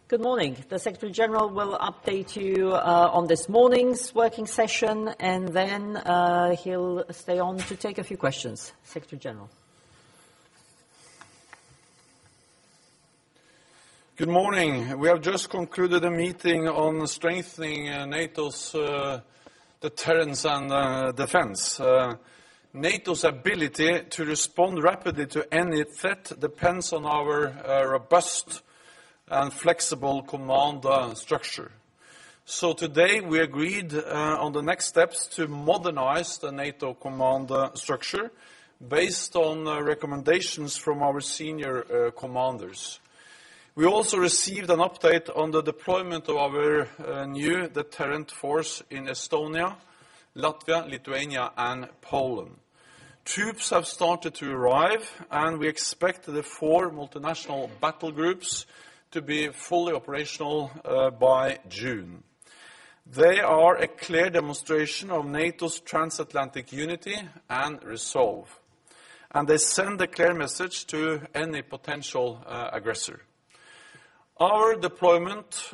Good morning. The Secretary General will update you on this morning's working session, and then he'll stay on to take a few questions. Secretary General. Good morning. We have just concluded a meeting on strengthening NATO's deterrence and defense. NATO's ability to respond rapidly to any threat depends on our robust and flexible command structure. So today we agreed on the next steps to modernize the NATO command structure based on recommendations from our senior commanders. We also received an update on the deployment of our new deterrent force in Estonia, Latvia, Lithuania and Poland. Troops have started to arrive, and we expect the 4 multinational battle groups to be fully operational by June. They are a clear demonstration of NATO's transatlantic unity and resolve, and they send a clear message to any potential aggressor. Our deployments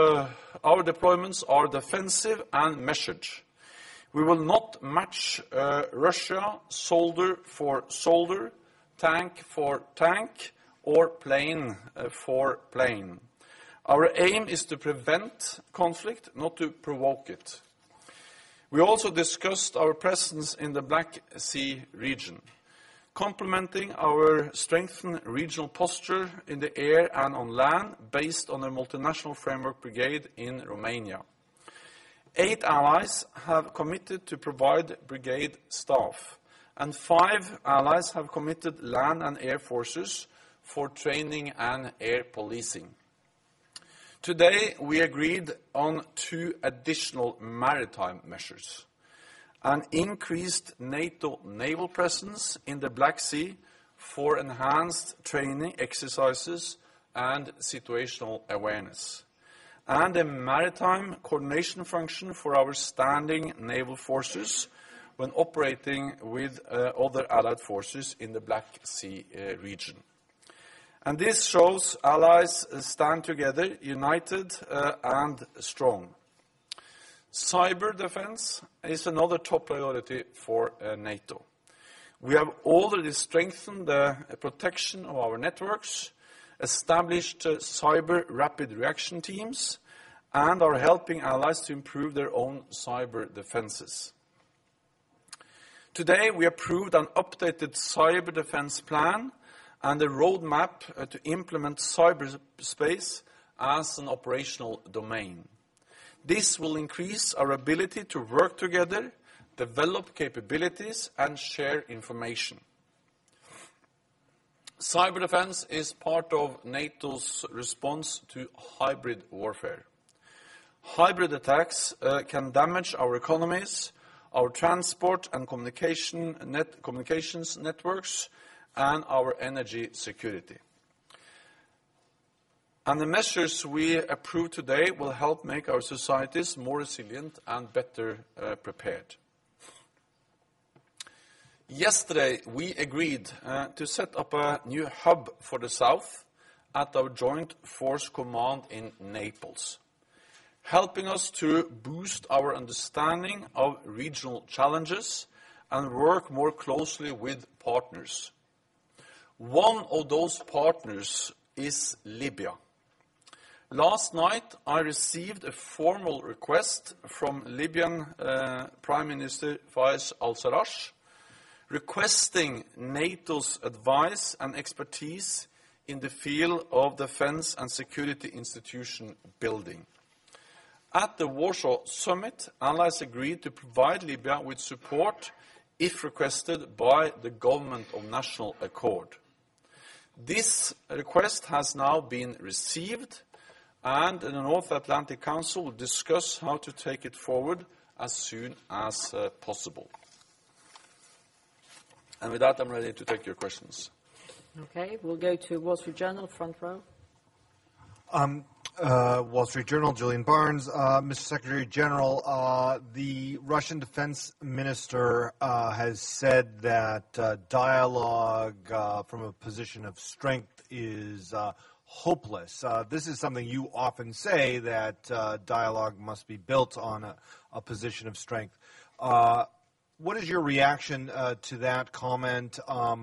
are defensive and measured. We will not match Russia soldier for soldier, tank for tank, or plane for plane. Our aim is to prevent conflict, not to provoke it. We also discussed our presence in the Black Sea region, complementing our strengthened regional posture in the air and on land based on a multinational framework brigade in Romania. 8 allies have committed to provide brigade staff, and 5 allies have committed land and air forces for training and air policing. Today we agreed on 2 additional maritime measures: an increased NATO naval presence in the Black Sea for enhanced training exercises and situational awareness, and a maritime coordination function for our standing naval forces when operating with other allied forces in the Black Sea region. And this shows allies stand together, united and strong. Cyber defense is another top priority for NATO. We have already strengthened the protection of our networks, established cyber rapid reaction teams, and are helping allies to improve their own cyber defenses. Today we approved an updated cyber defense plan and a roadmap to implement cyberspace as an operational domain. This will increase our ability to work together, develop capabilities, and share information. Cyber defense is part of NATO's response to hybrid warfare. Hybrid attacks can damage our economies, our transport and communications networks, and our energy security. And the measures we approve today will help make our societies more resilient and better prepared. Yesterday, we agreed to set up a new hub for the South at our Joint Force Command in Naples, helping us to boost our understanding of regional challenges and work more closely with partners. One of those partners is Libya. Last night, I received a formal request from Libyan Prime Minister Fayez al-Sarraj, requesting NATO's advice and expertise in the field of defense and security institution building. At the Warsaw Summit, allies agreed to provide Libya with support if requested by the Government of National Accord. This request has now been received, and the North Atlantic Council will discuss how to take it forward as soon as possible. And with that, I'm ready to take your questions. Okay, we'll go to Wall Street Journal, front row. Wall Street Journal, Julian Barnes. Mr. Secretary General, the Russian defense minister has said that dialogue from a position of strength is hopeless. This is something you often say, that dialogue must be built on a position of strength. What is your reaction to that comment?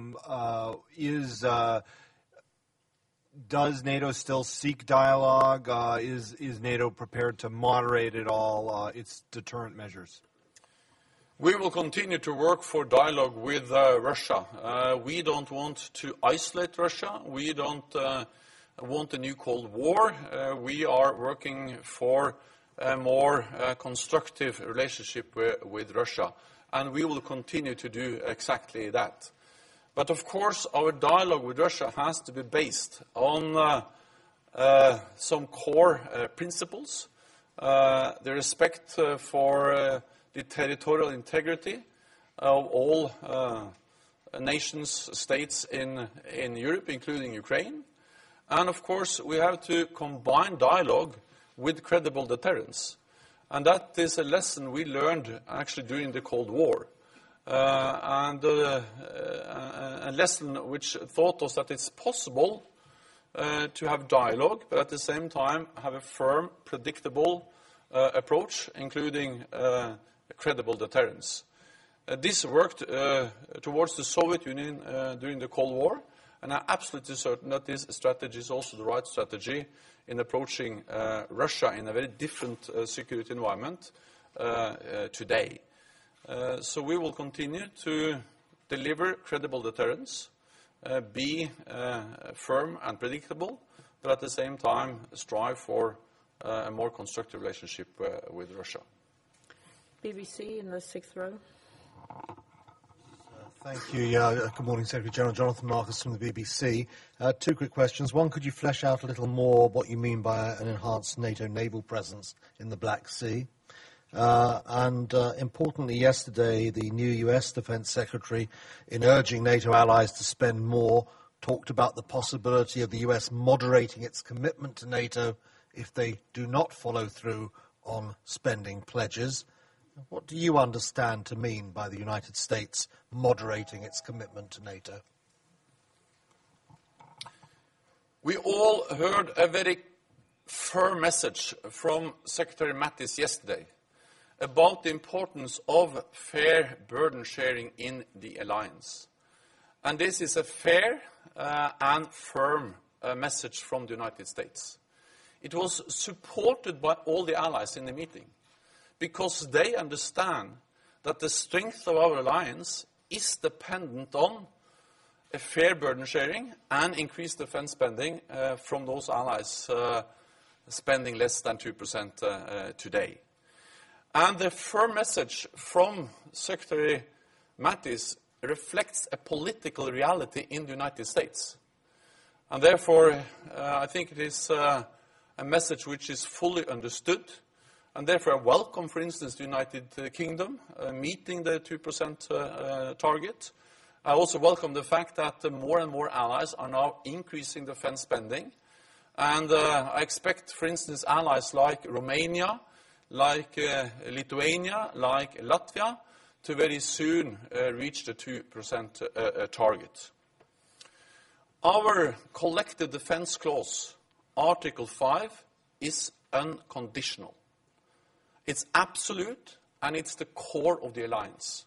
Does NATO still seek dialogue? Is NATO prepared to moderate at all its deterrent measures? We will continue to work for dialogue with Russia. We don't want to isolate Russia. We don't want a new Cold War. We are working for a more constructive relationship with Russia. And we will continue to do exactly that. But of course, our dialogue with Russia has to be based on some core principles. The respect for the territorial integrity of all nations, states in Europe, including Ukraine. And of course, we have to combine dialogue with credible deterrence. And that is a lesson we learned actually during the Cold War. And a lesson which taught us that it's possible to have dialogue, but at the same time have a firm, predictable approach, including credible deterrence. This worked towards the Soviet Union during the Cold War, and I'm absolutely certain that this strategy is also the right strategy in approaching Russia in a very different security environment today. So we will continue to deliver credible deterrence, be firm and predictable, but at the same time strive for a more constructive relationship with Russia. BBC in the sixth row. Thank you. Good morning, Secretary General. Jonathan Marcus from the BBC. Two quick questions. One, could you flesh out a little more what you mean by an enhanced NATO naval presence in the Black Sea? And importantly, yesterday, the new US Defense Secretary, in urging NATO allies to spend more, talked about the possibility of the US moderating its commitment to NATO if they do not follow through on spending pledges. What do you understand to mean by the United States moderating its commitment to NATO? We all heard a very firm message from Secretary Mattis yesterday about the importance of fair burden sharing in the alliance. And this is a fair and firm message from the United States. It was supported by all the allies in the meeting, because they understand that the strength of our alliance is dependent on a fair burden sharing and increased defense spending from those allies spending less than 2% today. And the firm message from Secretary Mattis reflects a political reality in the United States. And therefore, I think it is a message which is fully understood. And therefore, I welcome, for instance, the United Kingdom meeting the 2% target. I also welcome the fact that more and more allies are now increasing defense spending. And I expect, for instance, allies like Romania, like Lithuania, like Latvia, to very soon reach the 2% target. Our collective defense clause, Article 5, is unconditional. It's absolute, and it's the core of the alliance.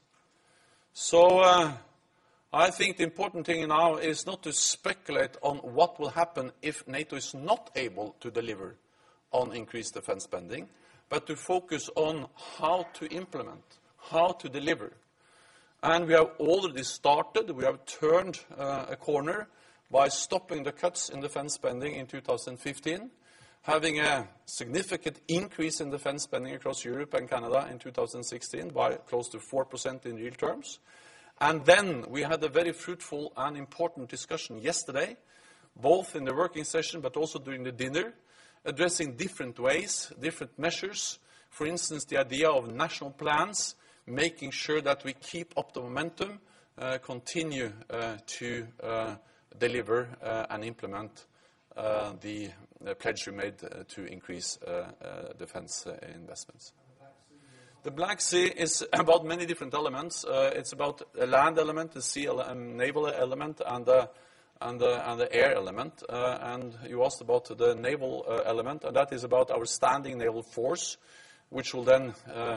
So I think the important thing now is not to speculate on what will happen if NATO is not able to deliver on increased defense spending, but to focus on how to implement, how to deliver. And we have already started. We have turned a corner by stopping the cuts in defense spending in 2015, having a significant increase in defense spending across Europe and Canada in 2016 by close to 4% in real terms. And then we had a very fruitful and important discussion yesterday, both in the working session but also during the dinner, addressing different ways, different measures. For instance, the idea of national plans, making sure that we keep up the momentum, continue to deliver and implement the pledge we made to increase defense investments. The Black Sea is about many different elements. It's about a land element, a sea naval element, and the air element. And you asked about the naval element, and that is about our standing naval force, which will then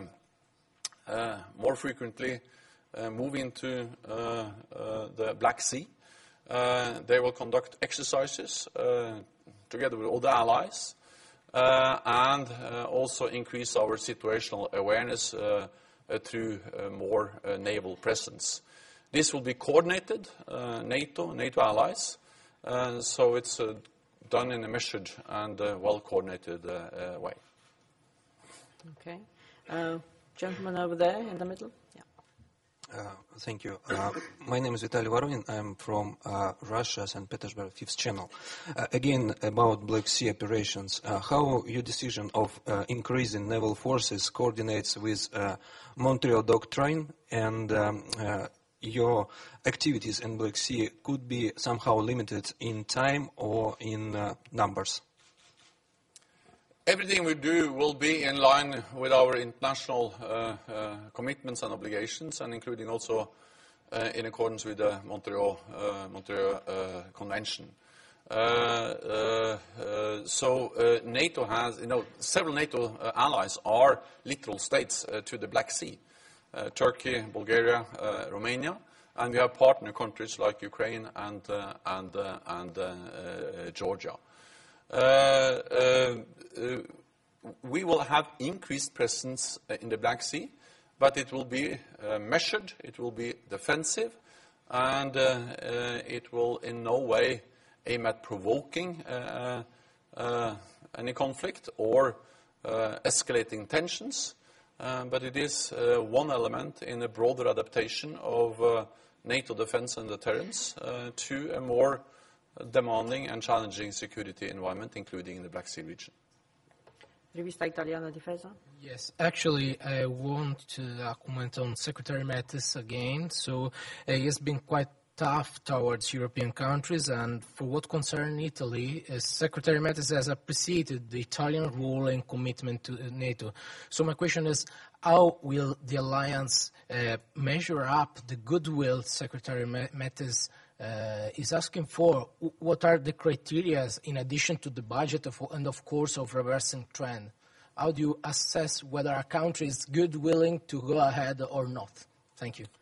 more frequently move into the Black Sea. They will conduct exercises together with other allies and also increase our situational awareness through more naval presence. This will be coordinated, NATO allies, so it's done in a measured and well-coordinated way. Okay. Gentleman over there in the middle. Yeah. Thank you. My name is Vitaly Voronin. I'm from Russia, St. Petersburg, 5th Channel. Again, about Black Sea operations, how your decision of increasing naval forces coordinates with Montreal Doctrine, and your activities in Black Sea could be somehow limited in time or in numbers? Everything we do will be in line with our international commitments and obligations, and including also in accordance with the Montreal Convention. So NATO has, several NATO allies are littoral states to the Black Sea. Turkey, Bulgaria, Romania, and we have partner countries like Ukraine and Georgia. We will have increased presence in the Black Sea, but it will be measured, it will be defensive, and it will in no way aim at provoking any conflict or escalating tensions. But it is one element in a broader adaptation of NATO defense and deterrence to a more demanding and challenging security environment, including in the Black Sea region. Rivista Italiana Difesa. Yes, actually, I want to comment on Secretary Mattis again. So he has been quite tough towards European countries, and for what concerns Italy, Secretary Mattis has appreciated the Italian role and commitment to NATO. So my question is, how will the alliance measure up the goodwill Secretary Mattis is asking for? What are the criteria in addition to the budget and of course of reversing trend? How do you assess whether a country is willing to go ahead or not? Thank you.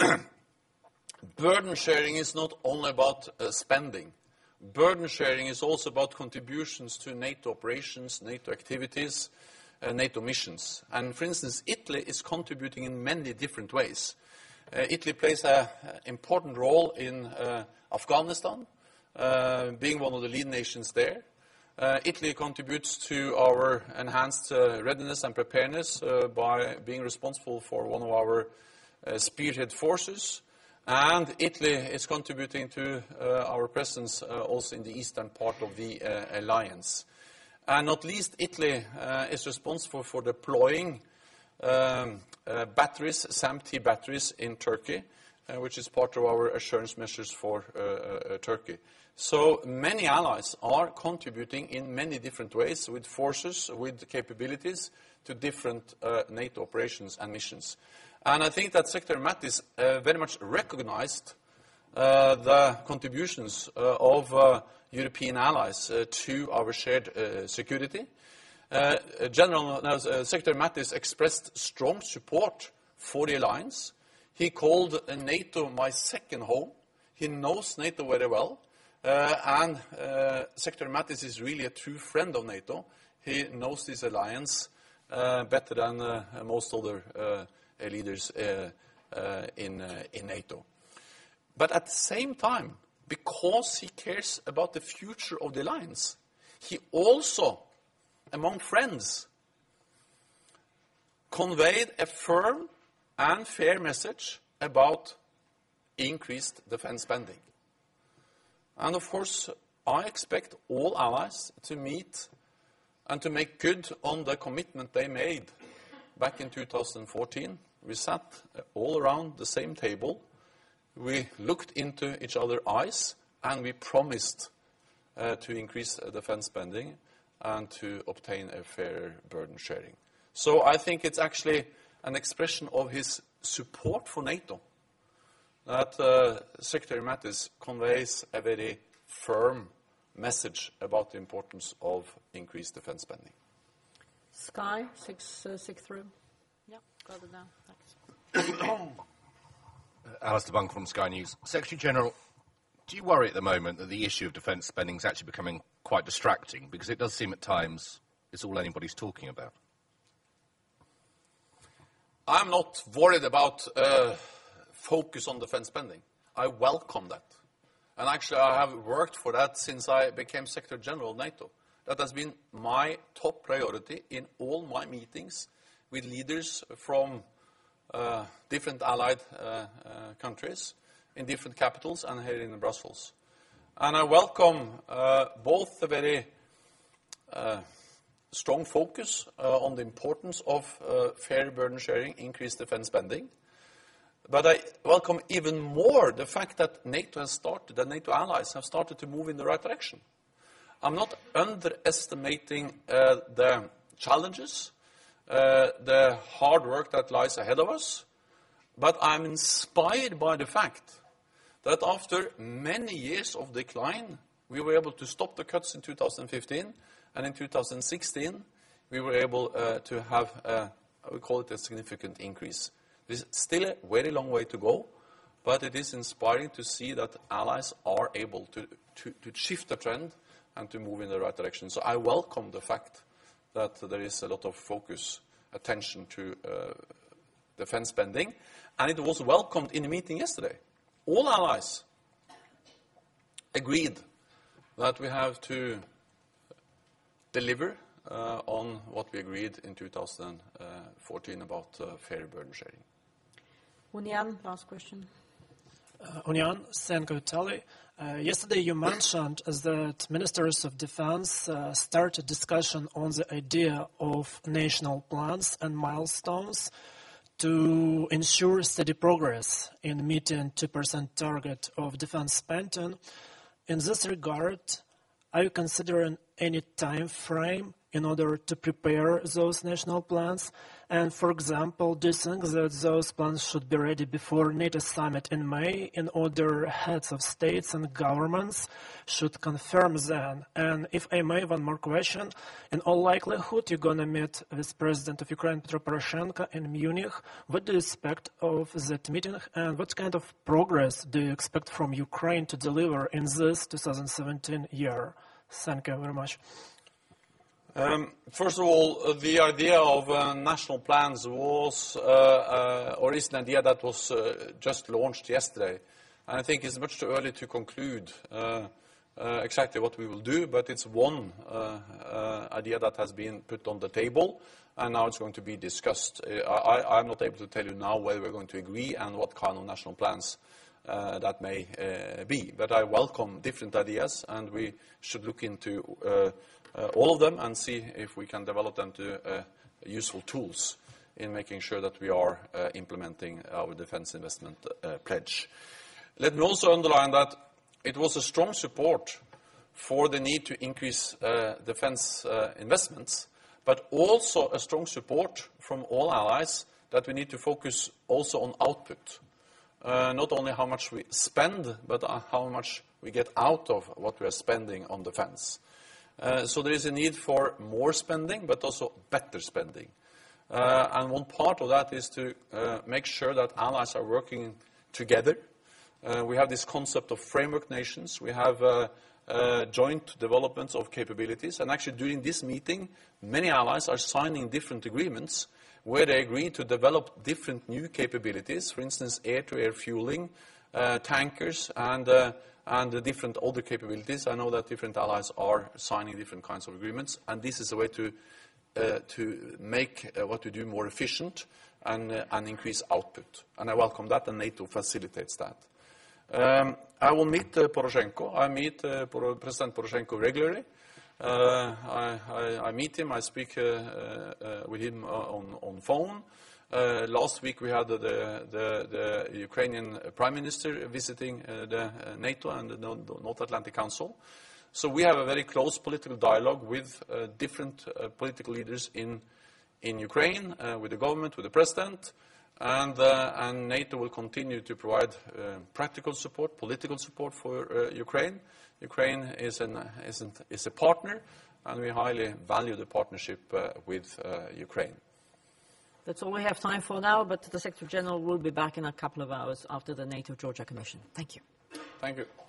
Burden sharing is not only about spending. Burden sharing is also about contributions to NATO operations, NATO activities, NATO missions. And for instance, Italy is contributing in many different ways. Italy plays an important role in Afghanistan, being one of the lead nations there. Italy contributes to our enhanced readiness and preparedness by being responsible for one of our spearhead forces. And Italy is contributing to our presence also in the eastern part of the alliance. And not least, Italy is responsible for deploying batteries, SAM-T batteries in Turkey, which is part of our assurance measures for Turkey. So many allies are contributing in many different ways with forces, with capabilities to different NATO operations and missions. And I think that Secretary Mattis very much recognized the contributions of European allies to our shared security. Secretary Mattis expressed strong support for the alliance. He called NATO my second home. He knows NATO very well. And Secretary Mattis is really a true friend of NATO. He knows this alliance better than most other leaders in NATO. But at the same time, because he cares about the future of the alliance, he also, among friends, conveyed a firm and fair message about increased defense spending. And of course, I expect all allies to meet and to make good on the commitment they made back in 2014. We sat all around the same table. We looked into each other's eyes, and we promised to increase defense spending and to obtain a fairer burden sharing. So I think it's actually an expression of his support for NATO that Secretary Mattis conveys a very firm message about the importance of increased defense spending. Sky, sixth row. Yeah, further down. Thanks. Alistair Bung from Sky News. Secretary General, do you worry at the moment that the issue of defence spending is actually becoming quite distracting? Because it does seem at times it's all anybody's talking about. I'm not worried about focus on defense spending. I welcome that. And actually, I have worked for that since I became Secretary General of NATO. That has been my top priority in all my meetings with leaders from different allied countries in different capitals and here in Brussels. And I welcome both the very strong focus on the importance of fair burden sharing, increased defense spending. But I welcome even more the fact that NATO has started, that NATO allies have started to move in the right direction. I'm not underestimating the challenges, the hard work that lies ahead of us, but I'm inspired by the fact that after many years of decline, we were able to stop the cuts in 2015, and in 2016, we were able to have, I would call it a significant increase. There's still a very long way to go, but it is inspiring to see that allies are able to shift the trend and to move in the right direction. So I welcome the fact that there is a lot of focus, attention to defense spending, and it was welcomed in the meeting yesterday. All allies agreed that we have to deliver on what we agreed in 2014 about fair burden sharing. Unian, last question. Unian, Senko Tali. Yesterday you mentioned that ministers of defense started discussion on the idea of national plans and milestones to ensure steady progress in meeting 2% target of defense spending. In this regard, are you considering any time frame in order to prepare those national plans? And, for example, do you think that those plans should be ready before NATO summit in May in order heads of states and governments should confirm then? And if I may, one more question. In all likelihood, you're going to meet with President of Ukraine, Petro Poroshenko, in Munich. What do you expect of that meeting? And what kind of progress do you expect from Ukraine to deliver in this 2017 year? Thank you very much. First of all, the idea of national plans was, or is an idea that was just launched yesterday. And I think it's much too early to conclude exactly what we will do, but it's one idea that has been put on the table, and now it's going to be discussed. I'm not able to tell you now whether we're going to agree and what kind of national plans that may be. But I welcome different ideas, and we should look into all of them and see if we can develop them to useful tools in making sure that we are implementing our defense investment pledge. Let me also underline that it was a strong support for the need to increase defense investments, but also a strong support from all allies that we need to focus also on output. Not only how much we spend, but how much we get out of what we are spending on defense. So there is a need for more spending, but also better spending. And one part of that is to make sure that allies are working together. We have this concept of framework nations. We have joint developments of capabilities. And actually during this meeting, many allies are signing different agreements where they agree to develop different new capabilities, for instance, air-to-air fueling, tankers, and the different other capabilities. I know that different allies are signing different kinds of agreements, and this is a way to make what we do more efficient and increase output. And I welcome that, and NATO facilitates that. I will meet Poroshenko. I meet President Poroshenko regularly. I meet him. I speak with him on phone. Last week we had the Ukrainian Prime Minister visiting the NATO and the North Atlantic Council. So we have a very close political dialogue with different political leaders in Ukraine, with the government, with the president. and NATO will continue to provide practical support, political support for Ukraine. Ukraine is a partner, and we highly value the partnership with Ukraine. That's all we have time for now, but the Secretary General will be back in a couple of hours after the NATO Georgia Commission. Thank you. Thank you.